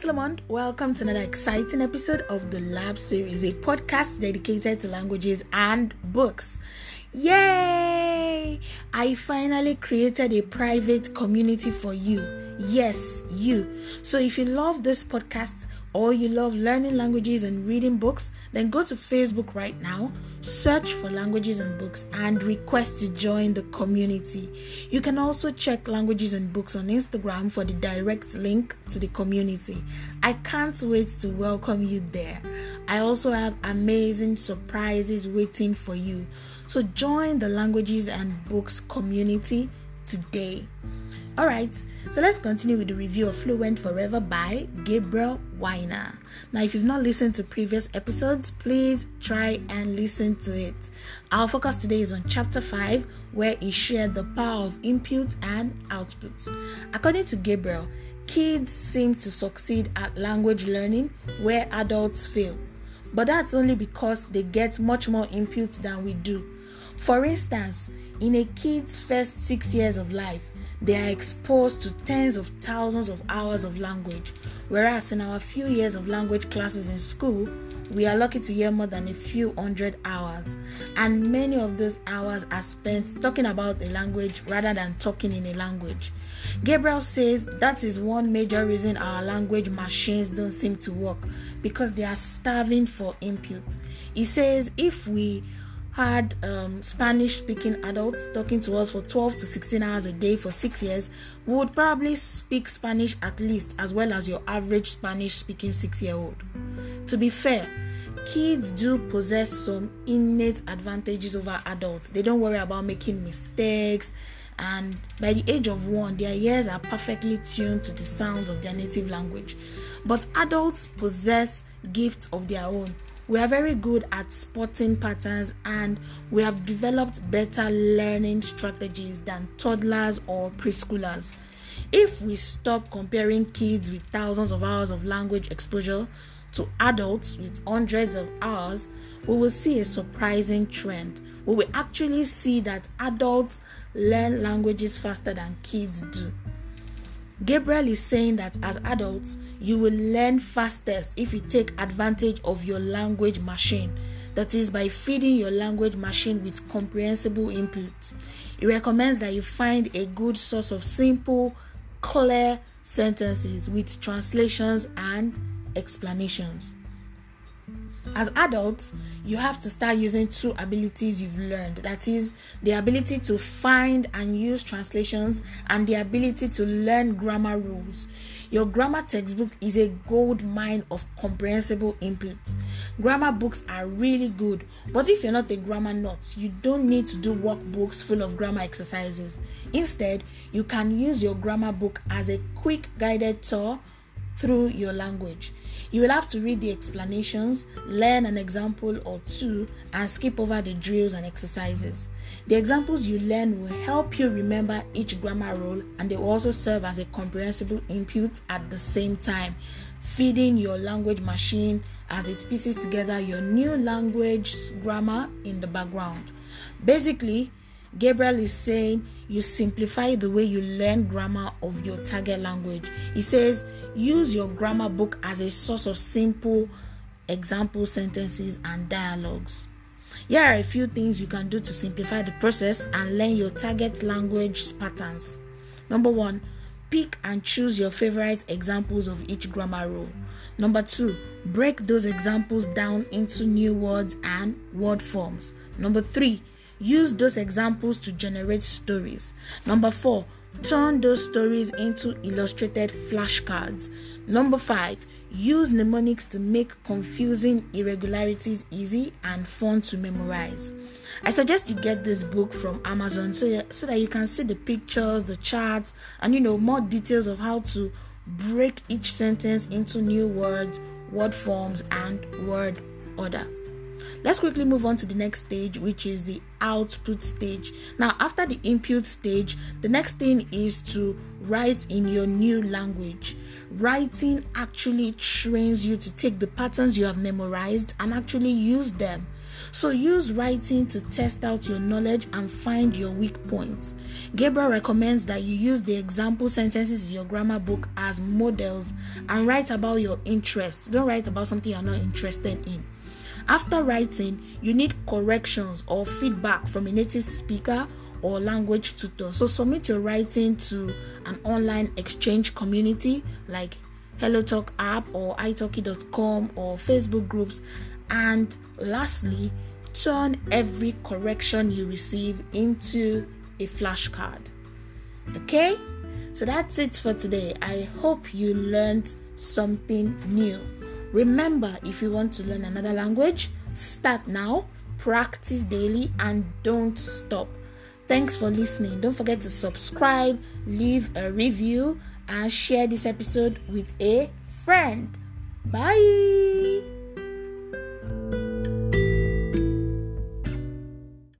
Lamont. Welcome to another exciting episode of the Lab Series, a podcast dedicated to languages and books. Yay! I finally created a private community for you. Yes, you. So if you love this podcast or you love learning languages and reading books, then go to Facebook right now, search for Languages and Books, and request to join the community. You can also check Languages and Books on Instagram for the direct link to the community. I can't wait to welcome you there. I also have amazing surprises waiting for you. So join the Languages and Books community today. Alright, so let's continue with the review of Fluent Forever by Gabriel Weiner. Now, if you've not listened to previous episodes, please try and listen to it. Our focus today is on Chapter 5, where he shared the power of input and output. According to Gabriel, kids seem to succeed at language learning where adults fail. But that's only because they get much more input than we do. For instance, in a kid's first 6 years of life, they are exposed to tens of thousands of hours of language, whereas in our few years of language classes in school, we are lucky to hear more than a few hundred hours, and many of those hours are spent talking about a language rather than talking in a language. Gabriel says that is one major reason our language machines don't seem to work, because they are starving for input. He says if we had Spanish-speaking adults talking to us for 12 to 16 hours a day for 6 years, we would probably speak Spanish at least as well as your average Spanish-speaking 6-year-old. To be fair, kids do possess some innate advantages over adults. They don't worry about making mistakes, and by the age of 1, their ears are perfectly tuned to the sounds of their native language. But adults possess gifts of their own. We are very good at spotting patterns, and we have developed better learning strategies than toddlers or preschoolers. If we stop comparing kids with thousands of hours of language exposure to adults with hundreds of hours, we will see a surprising trend. We will actually see that adults learn languages faster than kids do. Gabriel is saying that as adults, you will learn fastest if you take advantage of your language machine. That is, by feeding your language machine with comprehensible input. He recommends that you find a good source of simple, clear sentences with translations and explanations. As adults, you have to start using 2 abilities you've learned. That is, the ability to find and use translations and the ability to learn grammar rules. Your grammar textbook is a gold mine of comprehensible input. Grammar books are really good, but if you're not a grammar nut, you don't need to do workbooks full of grammar exercises. Instead, you can use your grammar book as a quick guided tour through your language. You will have to read the explanations, learn an example or 2, and skip over the drills and exercises. The examples you learn will help you remember each grammar rule, and they will also serve as a comprehensible input at the same time, feeding your language machine as it pieces together your new language grammar in the background. Basically, Gabriel is saying you simplify the way you learn grammar of your target language. He says use your grammar book as a source of simple example sentences and dialogues. Here are a few things you can do to simplify the process and learn your target language patterns. Number 1, pick and choose your favorite examples of each grammar rule. Number 2, break those examples down into new words and word forms. Number 3, use those examples to generate stories. Number 4, turn those stories into illustrated flashcards. Number 5, use mnemonics to make confusing irregularities easy and fun to memorize. I suggest you get this book from Amazon so that you can see the pictures, the charts, and more details of how to break each sentence into new words, word forms, and word order. Let's quickly move on to the next stage, which is the output stage. Now, after the input stage, the next thing is to write in your new language. Writing actually trains you to take the patterns you have memorized and actually use them. So use writing to test out your knowledge and find your weak points. Gabriel recommends that you use the example sentences in your grammar book as models and write about your interests. Don't write about something you're not interested in. After writing, you need corrections or feedback from a native speaker or language tutor. So submit your writing to an online exchange community like HelloTalk app or italki.com or Facebook groups. And lastly, turn every correction you receive into a flashcard. Okay? So that's it for today. I hope you learned something new. Remember, if you want to learn another language, start now, practice daily, and don't stop. Thanks for listening. Don't forget to subscribe, leave a review, and share this episode with a friend. Bye.